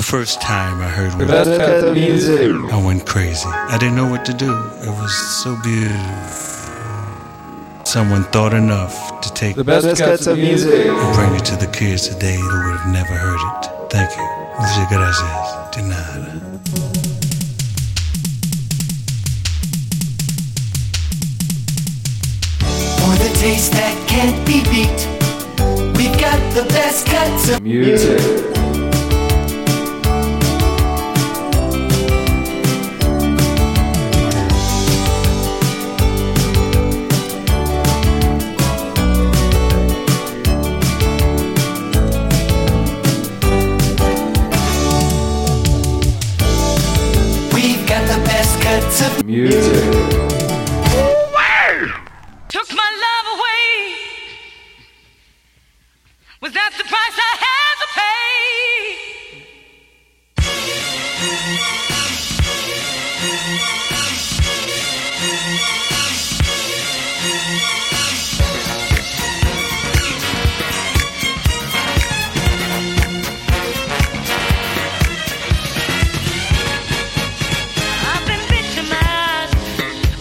first time I heard The best cut of music. I went crazy. I didn't know what to do. It was so beautiful. Someone thought enough to take The best cuts of music. and bring it to the kids today who would have never heard it. Thank you. Muchas gracias. De nada. For the taste that can't be beat, we've got the best cuts of Music. We've got the best cuts of Music. Took my love away. Was that the price I had to pay? I've been victimized.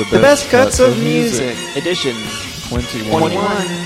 The best cuts of music. Edition 21. 21.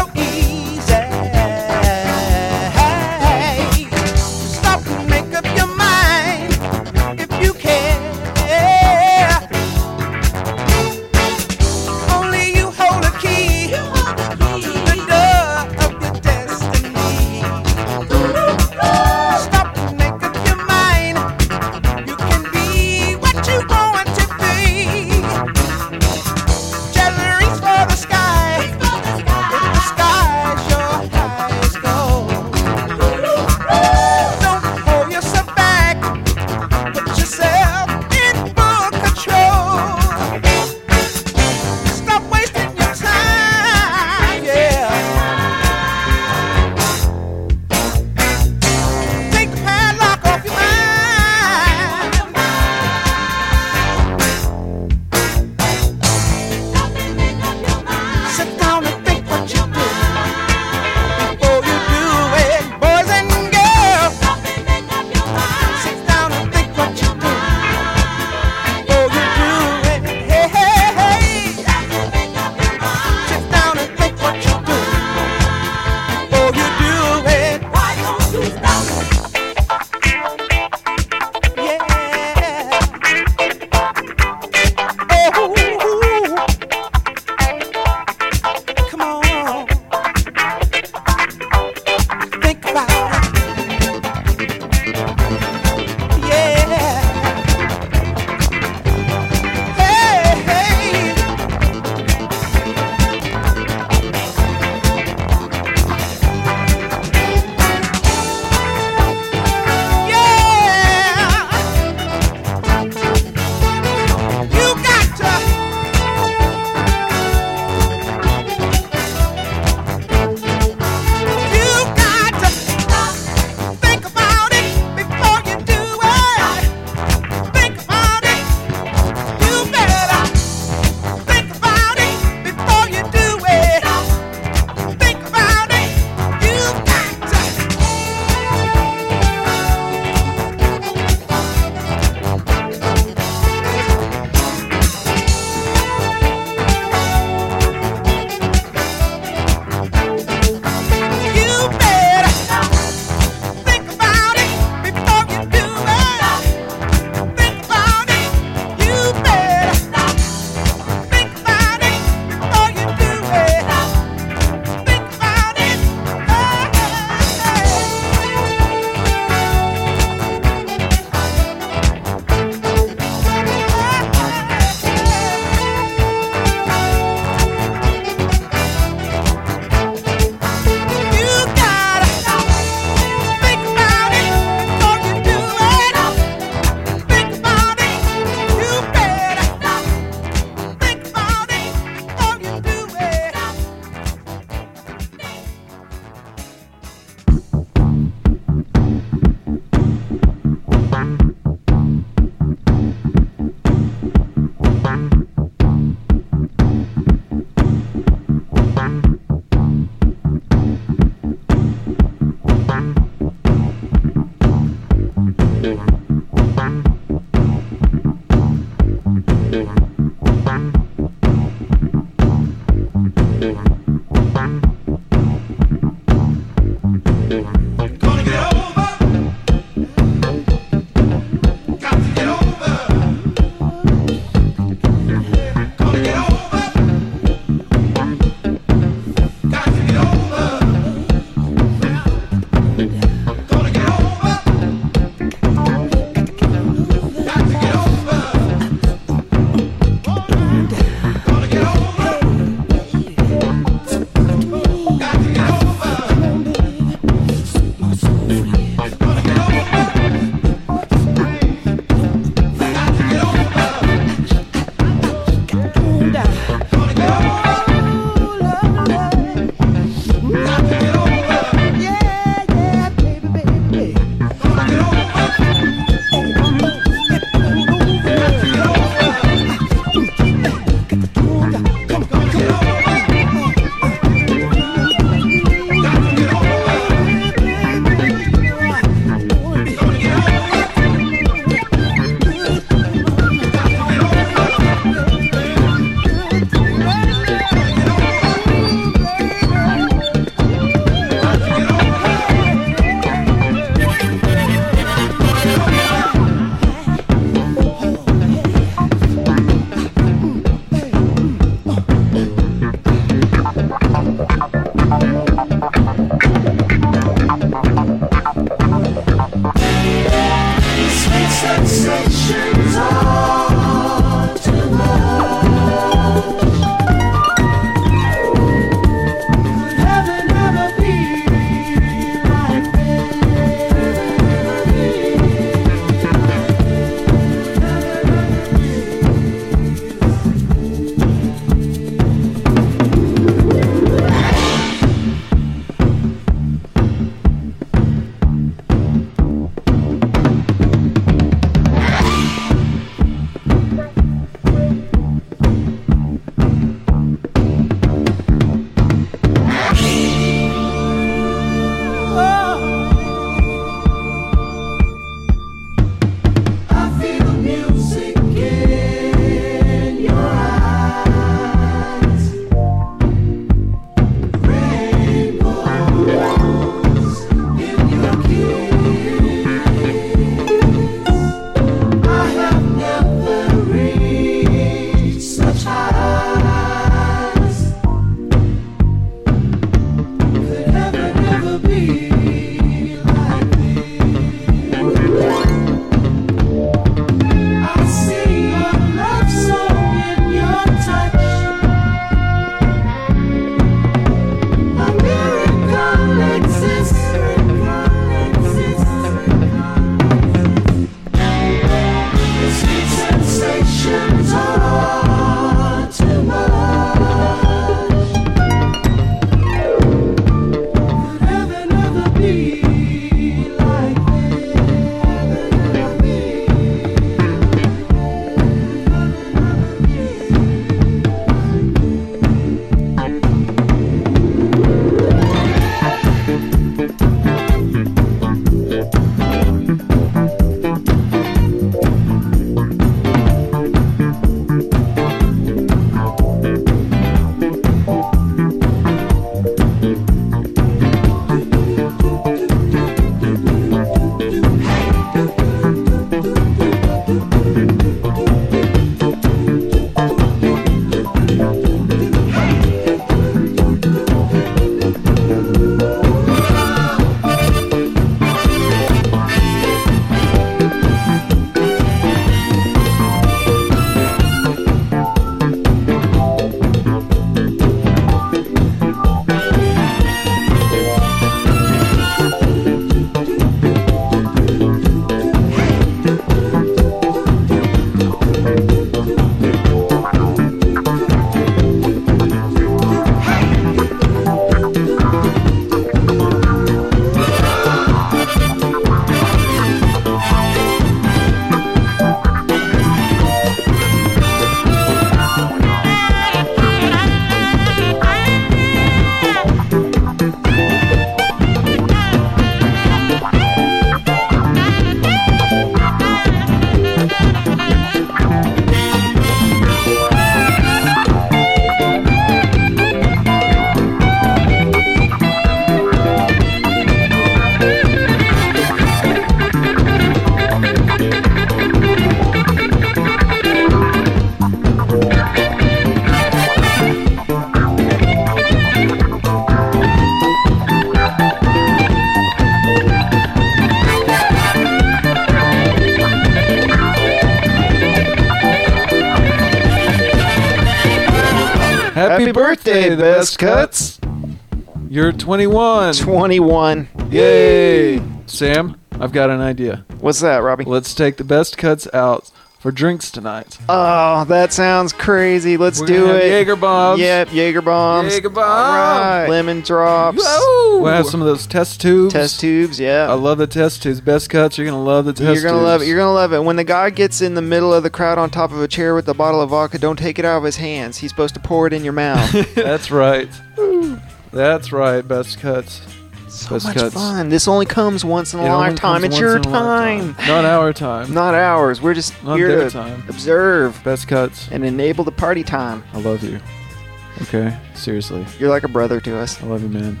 Happy birthday, the Best Cuts. You're 21. 21. Yay. Sam, I've got an idea. What's that, Robbie? Let's take the Best Cuts out for drinks tonight. Oh, that sounds crazy. Let's do it. Jaeger bombs. Yep, Jaeger bombs. Jaeger bombs. All right. Lemon drops. Whoa. We'll have some of those test tubes. Test tubes, yeah. I love the test tubes. Best Cuts, you're going to love the test tubes. You're going to love it. You're going to love it. When the guy gets in the middle of the crowd on top of a chair with a bottle of vodka, don't take it out of his hands. He's supposed to pour it in your mouth. That's right. That's right, Best Cuts. So Best much Cuts. fun. This only comes once in a lifetime. It's your time. Not our time. Not ours. We're just Not here their to time. observe Best Cuts. and enable the party time. I love you. Okay, seriously. You're like a brother to us. I love you, man.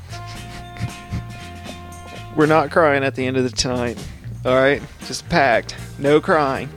We're not crying at the end of the tonight. All right? Just packed. No crying.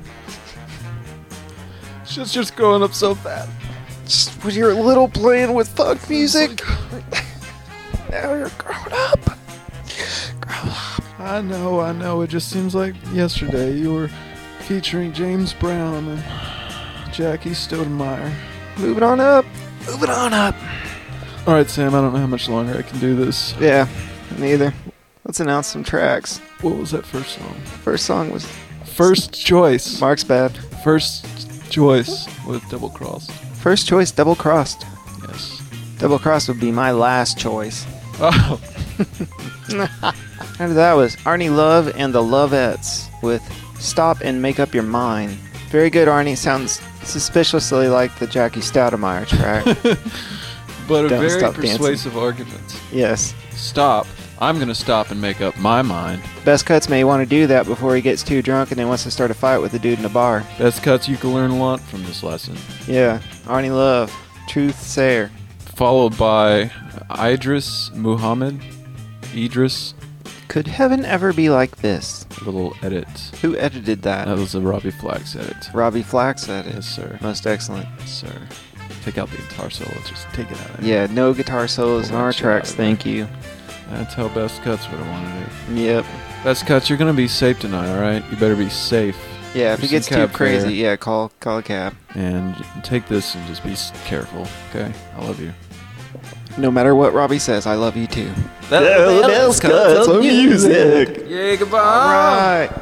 Shit's just growing up so fast. Just when you're little playing with fuck music. Now you're grown up. Grow up. I know. It just seems like yesterday you were featuring James Brown and Jackie Stoudemire. Moving on up. Moving on up. All right, Sam, I don't know how much longer I can do this. Yeah, neither. Let's announce some tracks. What was that first song? First song was First Choice. Mark's Bad. First Choice with Double Cross. First choice, Double Crossed. Yes. Double Crossed would be my last choice. Oh. After that was Arnie Love and the Lovettes with Stop and Make Up Your Mind. Very good, Arnie. Sounds suspiciously like the Jackie Stoudemire track. But a Don't very stop persuasive argument. Yes. Stop. I'm going to stop and make up my mind. Best Cuts may want to do that before he gets too drunk and then wants to start a fight with the dude in a bar. Best Cuts, you can learn a lot from this lesson. Yeah. Arnie Love. Truth Sayer. Followed by Idris Muhammad. Idris. Could heaven ever be like this? Little edit. Who edited that? That was a Robbie Flax edit. Robbie Flax edited. Yes, sir. Most excellent. Yes, sir. Take out the guitar solo. Just take it out. Yeah, no guitar solos in Pull that our shit tracks, out. thank you. That's how Best Cuts would have wanted it. Yep. Best Cuts, you're going to be safe tonight, alright? You better be safe. Yeah, if There's it gets some too cab crazy, fare. yeah, call a cab. And take this and just be careful, okay? I love you. No matter what Robbie says, I love you too. The Best Cuts of music. Yeah, goodbye. All right.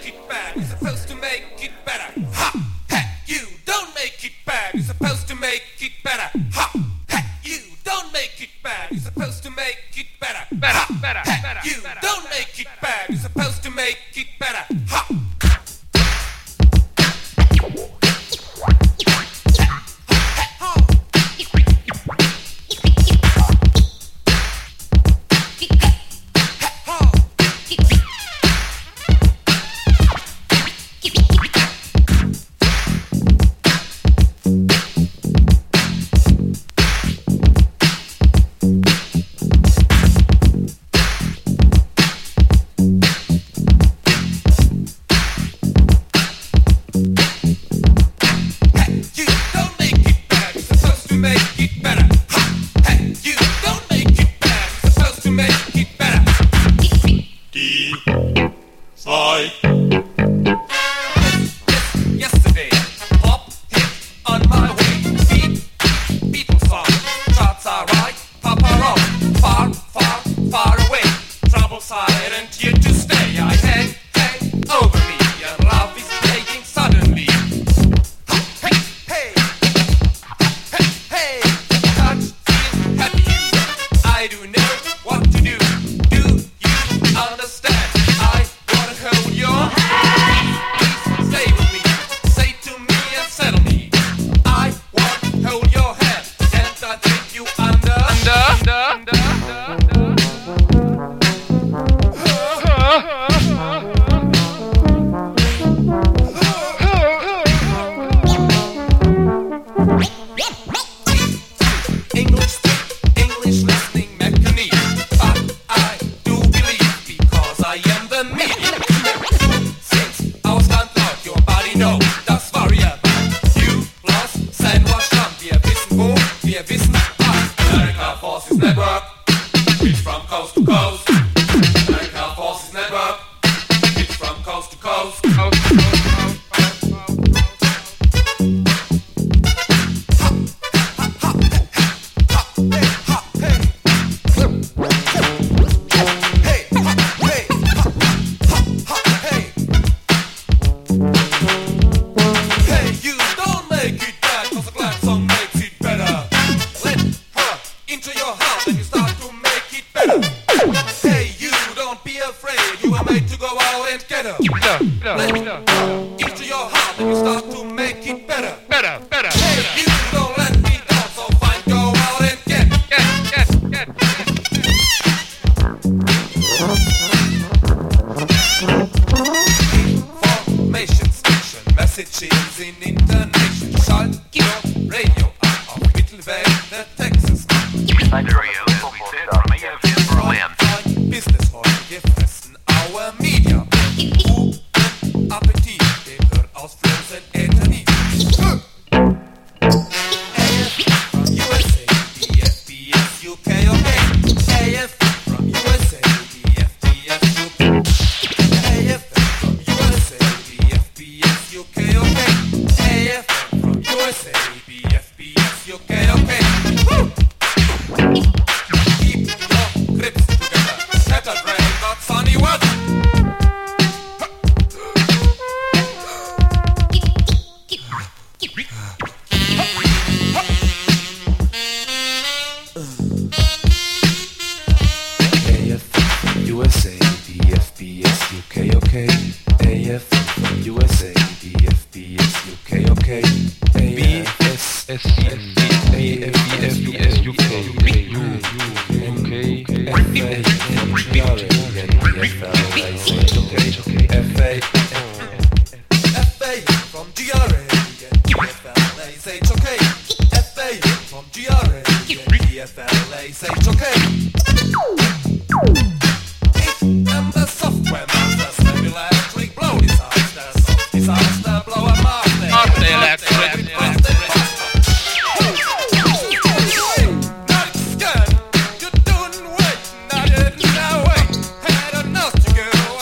make it bad. You're supposed to make it better. Ha! Hey, you don't make it bad. You're supposed to make it better. Ha! Hey, you don't make it bad. You're supposed to make it better. Better, better, better. You don't make it bad. You're supposed to make it better. Ha!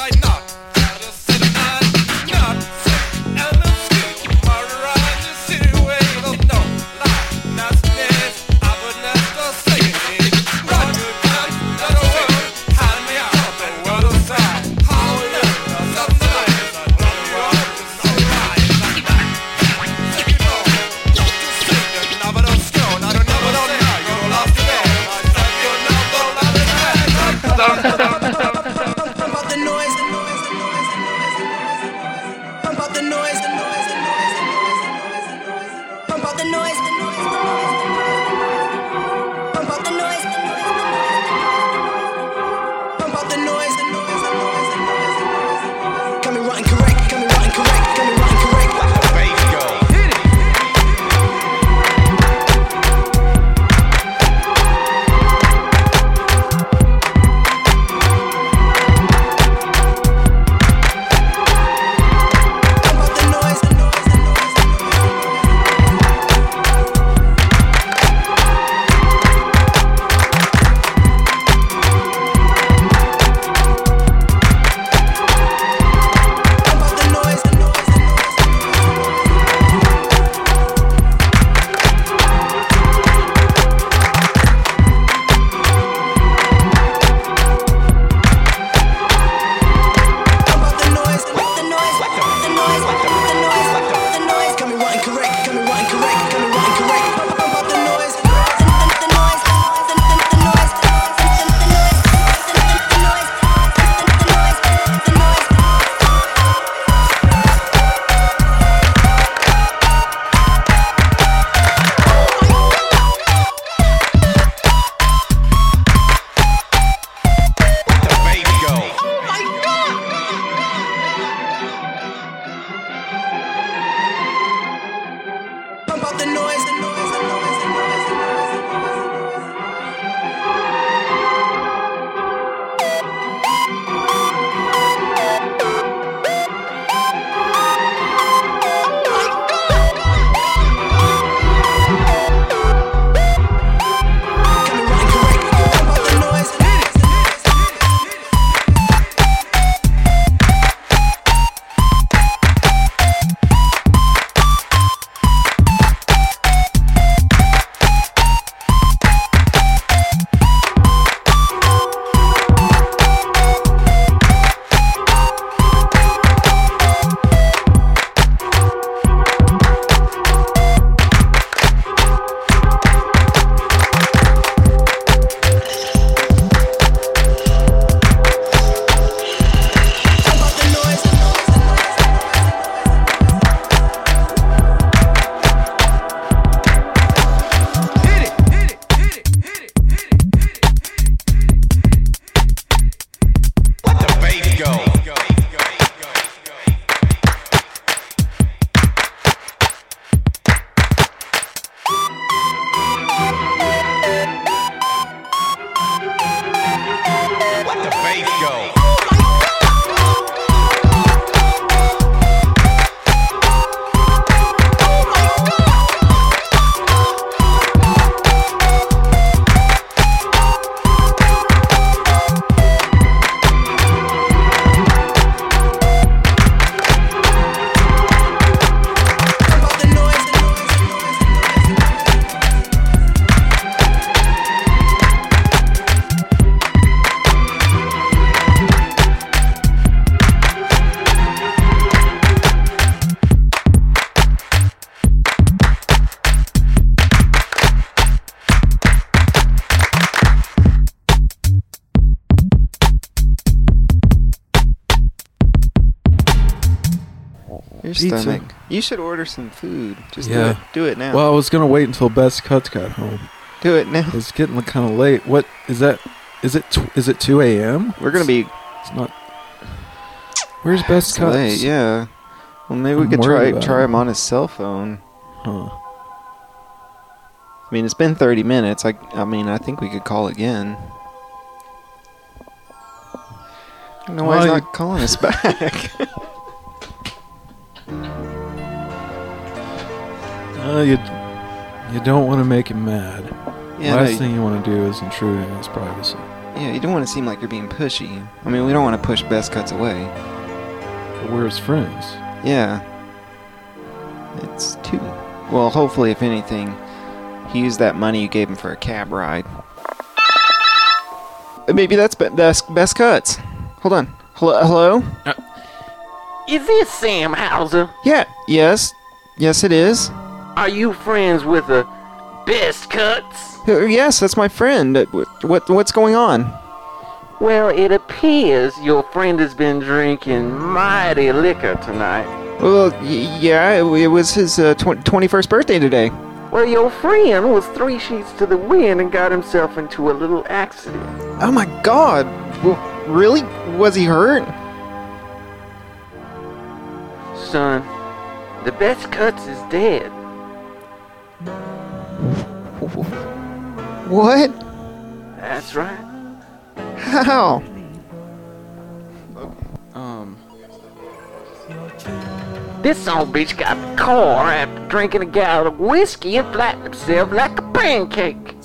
City. Your Pizza. stomach. You should order some food. Just Yeah. do it now. Well, I was gonna wait until Best Cuts got home. do it now. It's getting kind of late. What is that? Is it 2 a.m.? We're gonna be It's not. Where's Best Cuts? late. Yeah. Well, maybe we I'm could worried about try it. him on his cell phone. Huh. I mean, it's been 30 minutes. I mean, I think we could call again. I don't know why he's Well, not calling us back. You don't want to make him mad. Yeah, Last no, thing you want to do is intrude in his privacy. yeah, you don't want to seem like you're being pushy. I mean, we don't want to push Best Cuts away. But we're his friends. Yeah. It's too. Well, hopefully, if anything, he used that money you gave him for a cab ride. Maybe that's Best Cuts. Hold on. Hello? Is this Sam Hauser? Yeah. Yes. Yes, it is. Are you friends with the Best Cuts? Yes, that's my friend. What's going on? Well, it appears your friend has been drinking mighty liquor tonight. Well, yeah, it was his 21st birthday today. Well, your friend was 3 sheets to the wind and got himself into a little accident. Oh my God! Well, really? Was he hurt? Son, the Best Cuts is dead. What? That's right. How? This son of a bitch got the car after drinking a gallon of whiskey and flattened himself like a pancake.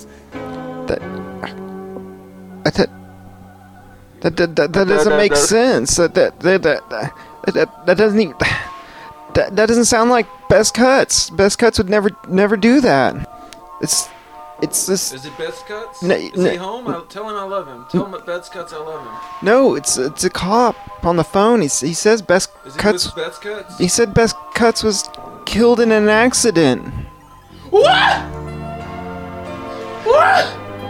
That doesn't make sense. That doesn't even. That doesn't sound like Best Cuts. Best Cuts would never do that. It's this. Is it Best Cuts? Is he home? Tell him I love him. Tell him at Best Cuts I love him. No, it's a cop on the phone. He says Best Cuts. Best Cuts? He said Best Cuts was killed in an accident. What? What?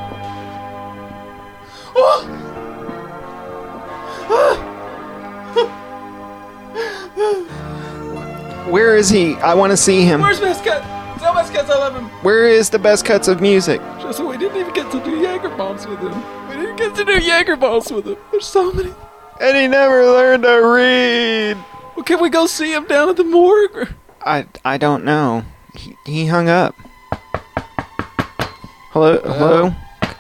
Where is he? I want to see him. Where's Best Cuts? Tell Best Cuts I love him. Where is the Best Cuts of music? Just we didn't even get to do Jaeger bombs with him. We didn't get to do Jaeger bombs with him. There's so many. And he never learned to read. Well, can we go see him down at the morgue? I don't know. He hung up. Hello?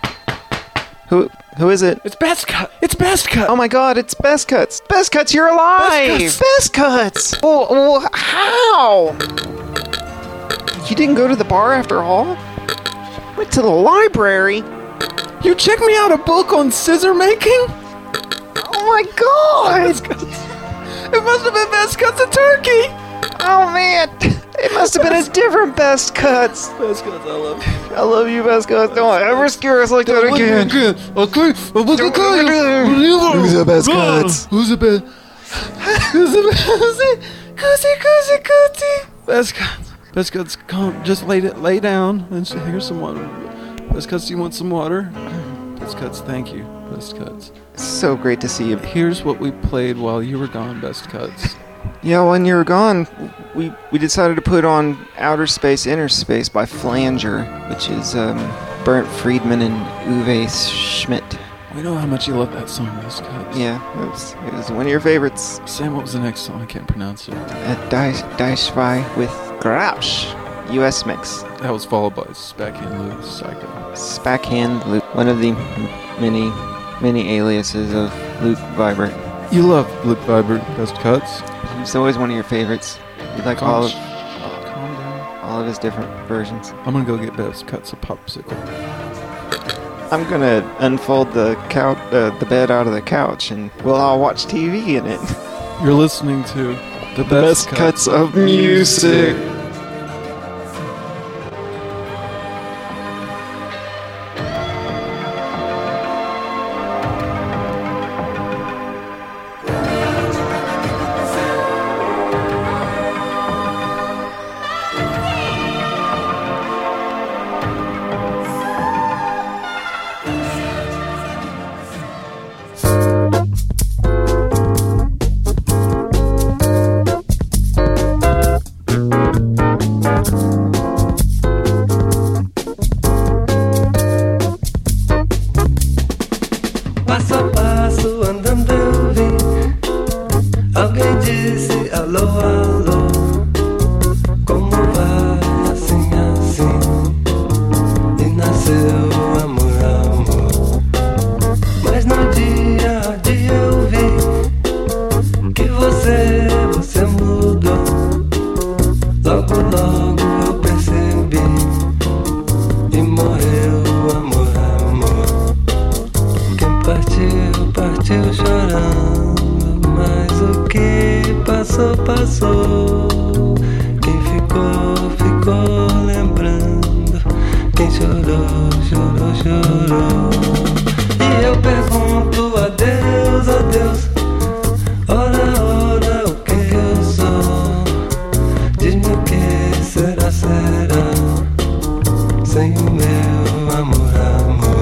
Who is it? It's Best Cuts. It's Best Cuts. Oh my God, it's Best Cuts. Best Cuts, you're alive. Best Cuts. Well, how? You didn't go to the bar after all? Went to the library. You checked me out a book on scissor making? Oh my God. It must have been Best Cuts of Turkey. Oh man, it must have been a different Best Cuts. Best Cuts, I love you. I love you, Best Cuts. Don't ever scare us like that again. Okay. Who's the Best Cuts? Who's the best? Best Cuts. Best Cuts, come. Just lay down and here's some water. Best Cuts, do you want some water? Best Cuts, thank you. Best Cuts. So great to see you. Here's what we played while you were gone, Best Cuts. Yeah, when you were gone, we decided to put on Outer Space, Inner Space by Flanger, which is Bernd Friedman and Uwe Schmidt. We know how much you love that song, Best Cuts. Yeah, it was one of your favorites. Sam, what was the next song? I can't pronounce it. Die Schwei with Grouch, US mix. That was followed by Spackhand Loop, Psycho. Spackhand Loop, one of the many aliases of Luke Vibert. You love Luke Vibert, Best Cuts. He's always one of your favorites. You like all Calm down. of his different versions. I'm gonna go get Best Cuts a popsicle. I'm gonna unfold the bed out of the couch, and we'll all watch TV in it. You're listening to the Best Cuts of music. disse alô, alô, como vai, assim, assim, e nasceu amor, amor. Mas no dia a dia eu vi que você mudou. Logo, logo eu percebi e morreu amor, amor. Quem partiu, partiu chorando, mas o que passou, passou. Quem ficou, ficou lembrando. Quem chorou, chorou, chorou. E eu pergunto a Deus, a Deus, ora, ora, o que eu sou? Diz-me o que será, será, sem o meu amor, amor.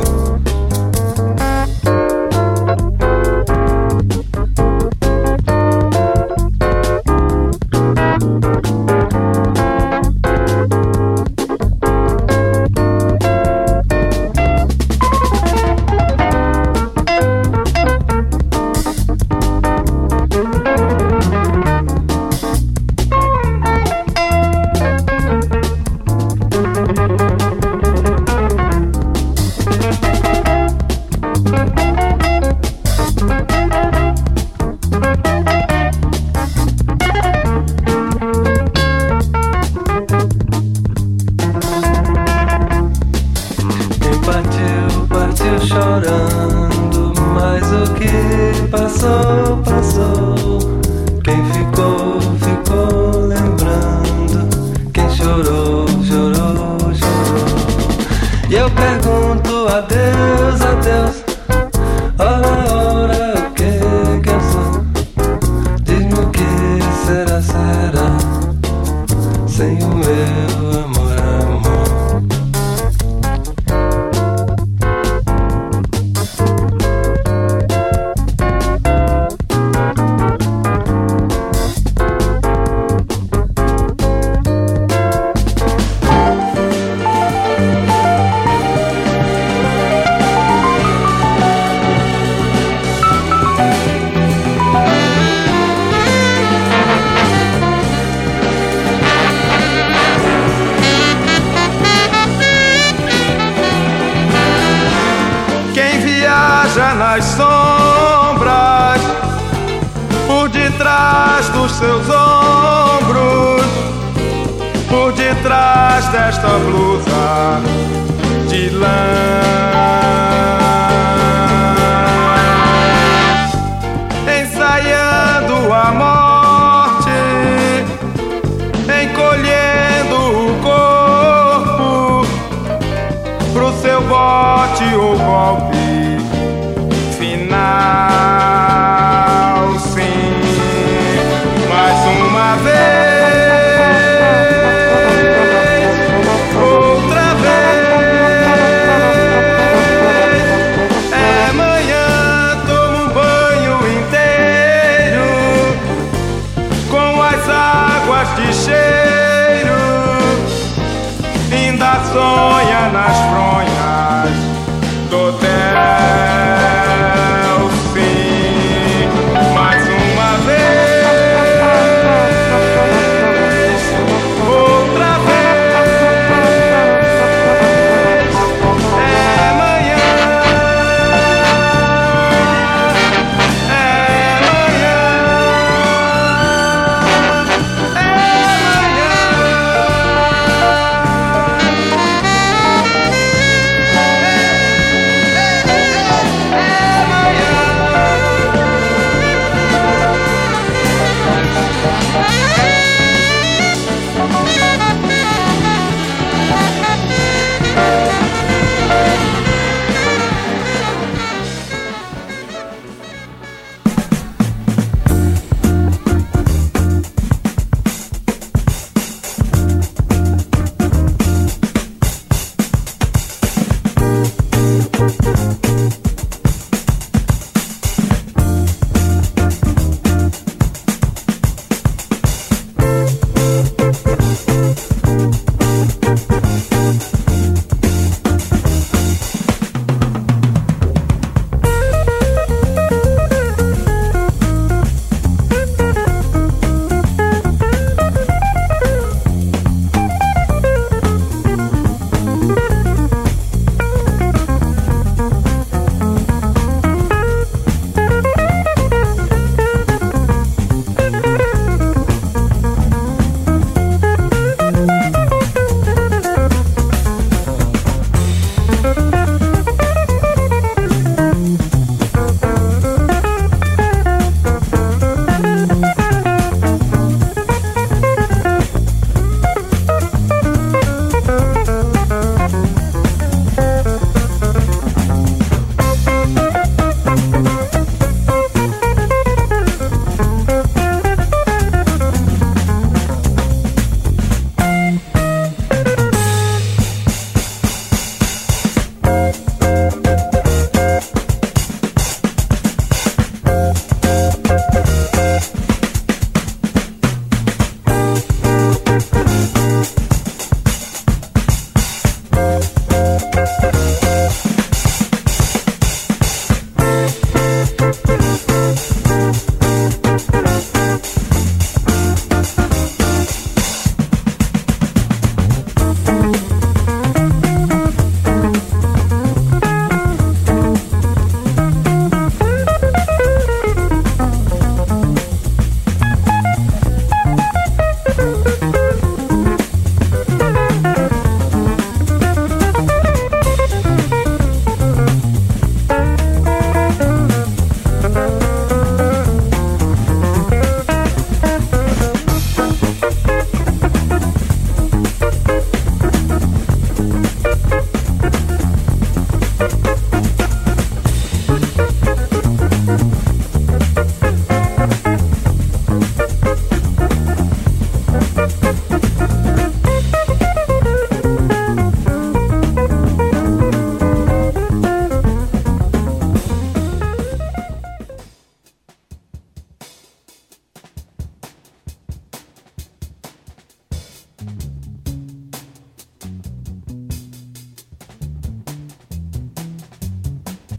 Quem partiu, partiu chorando, mas o que passou, passou. Quem ficou, ficou lembrando. Quem chorou, chorou, chorou. E eu pergunto a Deus, ora, ora, o que eu sou? Diz-me o que será, será, sem o meu amor, amor. Quem viaja nas sombras, por detrás dos seus ombros, por detrás desta blusa de lã, ensaiando a morte, encolhendo o corpo pro seu bote ou golpe final, sim. Mais uma vez, outra vez. É manhã, tomo um banho inteiro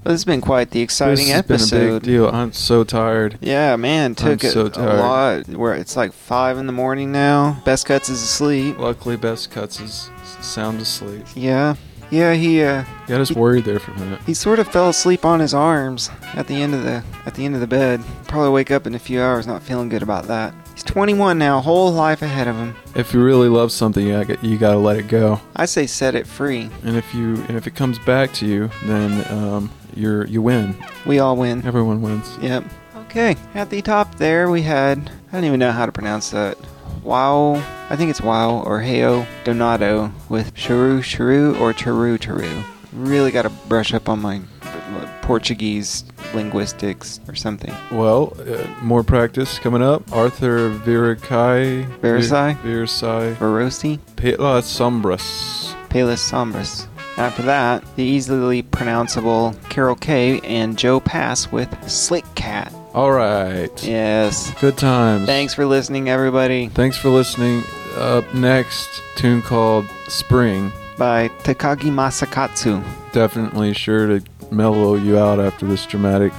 Well, this has been quite the exciting This has episode. been a big deal. I'm so tired. Yeah, man, took I'm so a tired. lot. It's like 5 in the morning now. Best Cuts is asleep. Luckily, Best Cuts is sound asleep. Yeah, he Got us worried there for a minute. he sort of fell asleep on his arms at the end of the bed. Probably wake up in a few hours not feeling good about that. He's 21 now, whole life ahead of him. If you really love something, you gotta let it go. I say set it free. And if it comes back to you, then you win. We all win. Everyone wins. Yep. Okay, at the top there we had, I don't even know how to pronounce that. Wow, I think it's Wow or Heo Donato with Charu Charu or Charu Charu. Really got to brush up on my Portuguese linguistics or something. Well, more practice coming up. Arthur Verasai. Verosi. Pelas Sombras. Pelas Sombras. After that, the easily pronounceable Carol K and Joe Pass with Slick Cat. All right. Yes. Good times. Thanks for listening, everybody. Thanks for listening. Up next, tune called Spring by Takagi Masakatsu. Definitely sure to mellow you out after this dramatic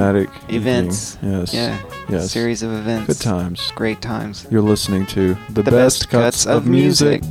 events. Evening. Yes. Yeah. Yes. Series of events. Good times. Great times. You're listening to the best cuts of music.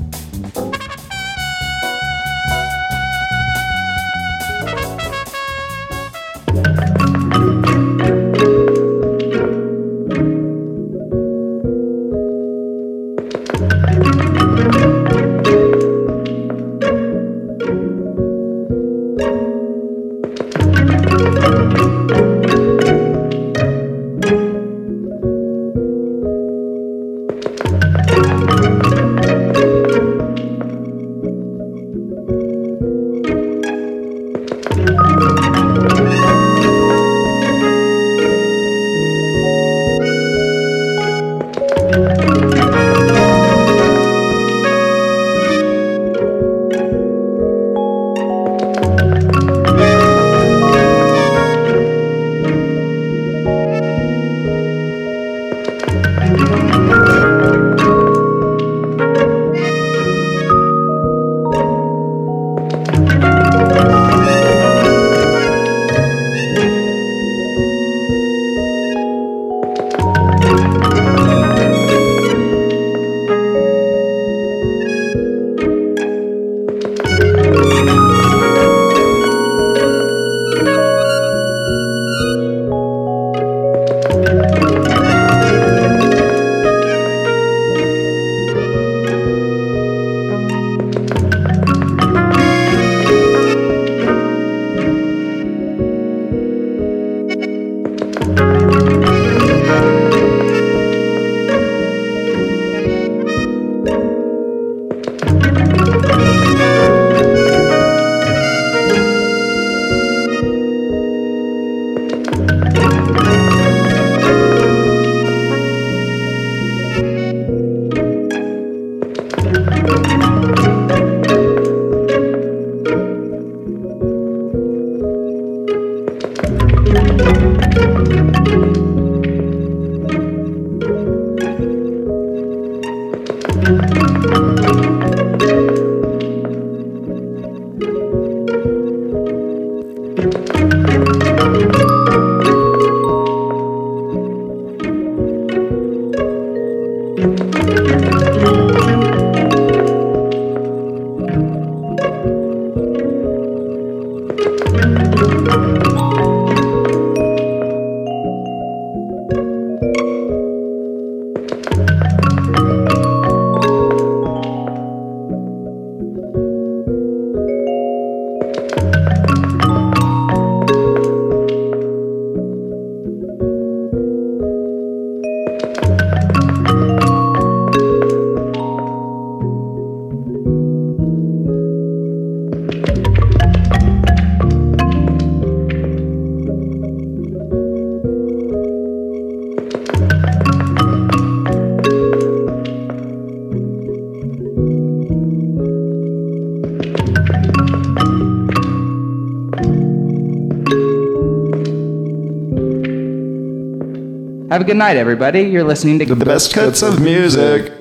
Have a good night, everybody. You're listening to The best cuts of music.